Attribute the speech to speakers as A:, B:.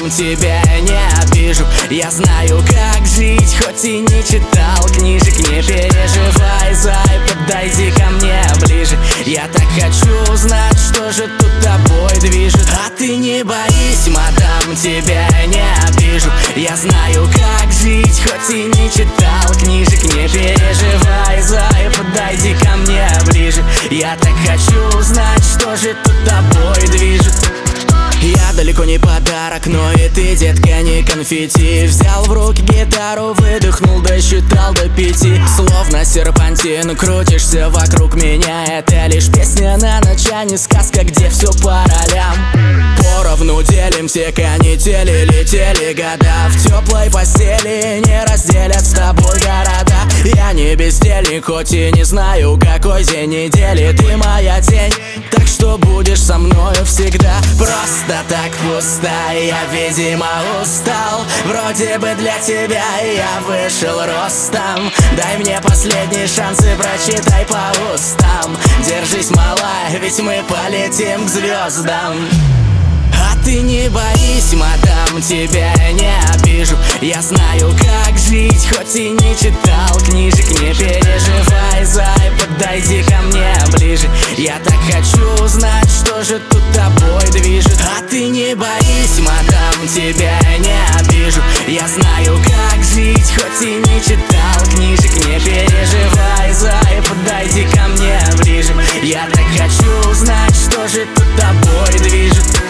A: мадам, тебя не обижу. Я знаю, как жить, хоть и не читал книжек. Не переживай, зай, подойди ко мне ближе. Я так хочу узнать, что же тут тобой движет. А ты не боись, мадам, тебя не обижу. Я знаю, как жить, хоть и не читал книжек. Не переживай, зай, подойди ко мне ближе. Я так хочу узнать, что же тут тобой движет. Я далеко не подарок, но и ты, детка, не конфетти. Взял в руки гитару, выдохнул, досчитал до 5. Словно серпантин, крутишься вокруг меня. Это лишь песня на ночь, а не сказка, где все по ролям. Поровну делимся, канители, летели года. В теплой постели не разделят с тобой города. Я не бездельник, хоть и не знаю, какой день недели. Ты моя тень, так что будешь со мною всегда. Просто так пусто, я, видимо, устал. Вроде бы для тебя я вышел ростом. Дай мне последний шанс и прочитай по устам. Держись, малая, ведь мы полетим к звездам. А ты не боись, мадам, тебя не обижу. Я знаю, как жить, хоть и не читал книжек. Не переживай, зай, подойди ко мне ближе. Я так хочу узнать, что же тут тобой движет. А ты не боись, мадам, тебя не обижу. Я знаю, как жить, хоть и не читал книжек. Не переживай, зай, подойди ко мне ближе. Я так хочу узнать, что же тут тобой движет.